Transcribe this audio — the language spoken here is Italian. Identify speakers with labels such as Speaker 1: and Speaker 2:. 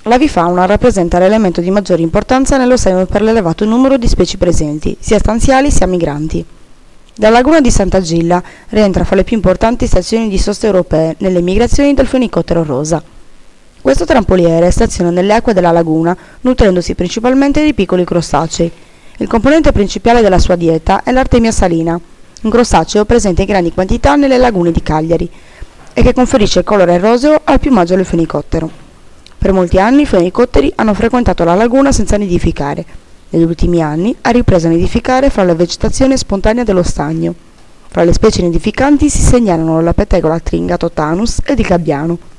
Speaker 1: L'avifauna rappresenta l'elemento di maggiore importanza nell'oceano per l'elevato numero di specie presenti, sia stanziali sia migranti. La laguna di Sant'Agilla rientra fra le più importanti stazioni di sosta europee nelle migrazioni del fenicottero rosa. Questo trampoliere staziona nelle acque della laguna, nutrendosi principalmente di piccoli crostacei. Il componente principale della sua dieta è l'Artemia salina, un crostaceo presente in grandi quantità nelle lagune di Cagliari e che conferisce il colore roseo al piumaggio del fenicottero. Per molti anni i fenicotteri hanno frequentato la laguna senza nidificare. Negli ultimi anni ha ripreso a nidificare fra la vegetazione spontanea dello stagno. Fra le specie nidificanti si segnalano la pettegola tringatotanus ed il gabbiano.